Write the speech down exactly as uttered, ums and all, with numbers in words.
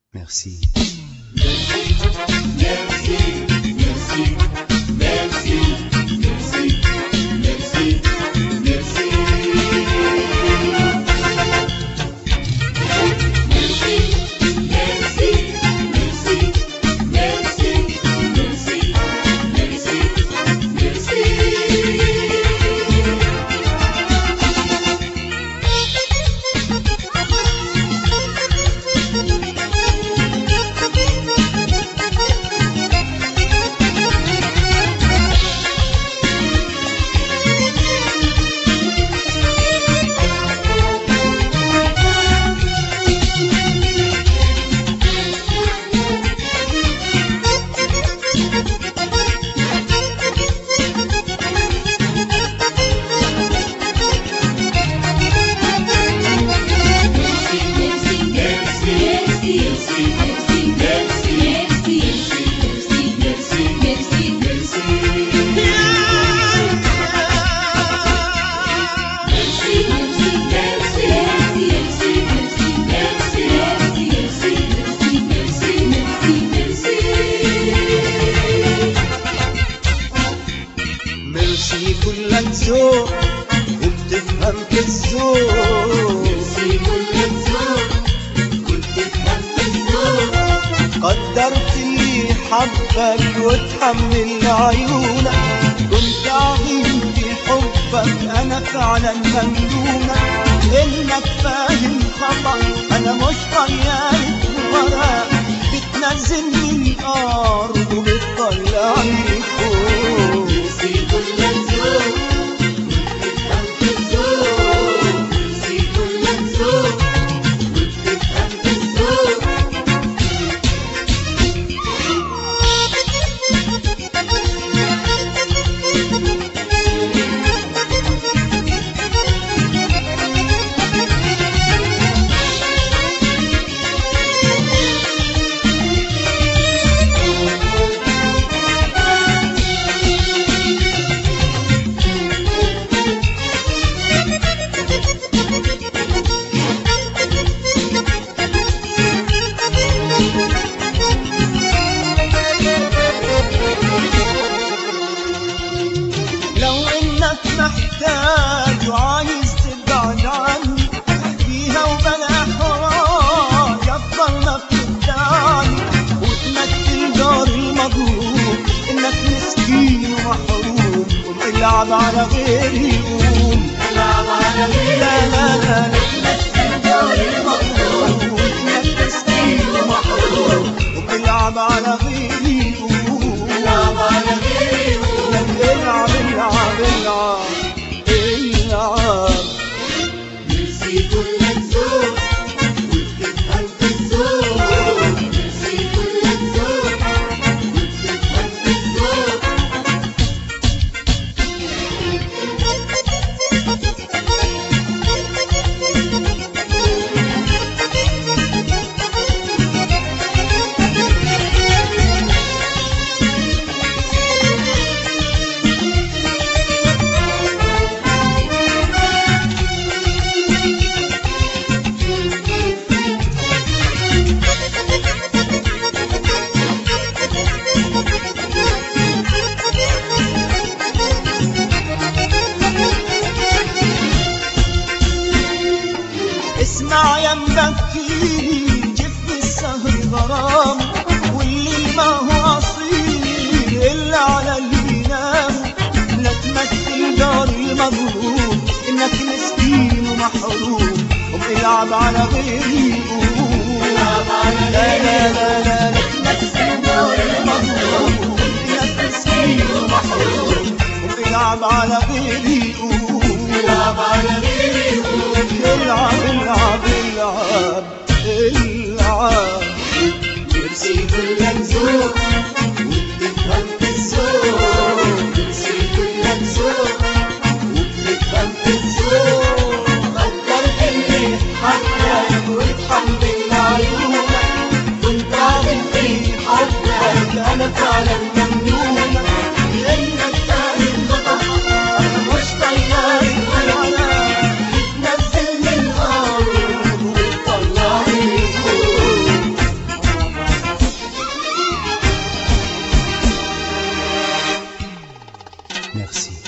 Merci. Merci, merci, merci, merci, merci, merci, merci. ميرسي كلك ذوق وبتفهم في الذوق. ميرسي كلك ذوق وبتفهم في الذوق. قدرت اللي حبك وتحمل عيونك، كنت عظيم في حبك أنا فعلا ممنونة. إنك فاهم خطأ أنا مش طيارة ورق، بتنزلني الأرض وبتطلعني فوق. ميرسي كلك ذوق وبتفهم في الذوق. ميرسي كلك ذوق وبتفهم في الذوق. لو انك محتاج وعايز تبعد عني، احكيها وبلا حرام يفضل تخدعني وتمثل دار المظلوم انك مسكين ومحروم. قوم العب على غيري، قوم العب على غيري. لا لا لا لا تمثل دور المظلوم انك مسكين ومحروم. قوم العب على غيري، قوم العب على غيري. العب العب العب العب. ميرسي كلك ذوق وبتفهم في الذوق. ميرسي كلك ذوق وبتفهم في الذوق. اسمع يا مبكيني جف السهر غرام، واللي ما هو اصيل الا على اللي بينام. لا تمثل دار المظلوم انك مسكين ومحروم. قوم العب على غيري، قوم العب على لا لا غيري. لا لا لا تمثل دار المظلوم انك مسكين ومحروم. قوم العب على غيري، قوم العب على غيري. العب العب العب العب. ميرسي كلك ذوق وبتفهم في الذوق. ميرسي كلك ذوق وبتفهم في الذوق. قدرت اللي حبك وتحمل عيونك، كنت عامل في حبك أنا فعلا ممنونة. إنك فاهم خطأ أنا مش طيارة ولا بتنزلني الأرض وتطلعني فوق. Merci.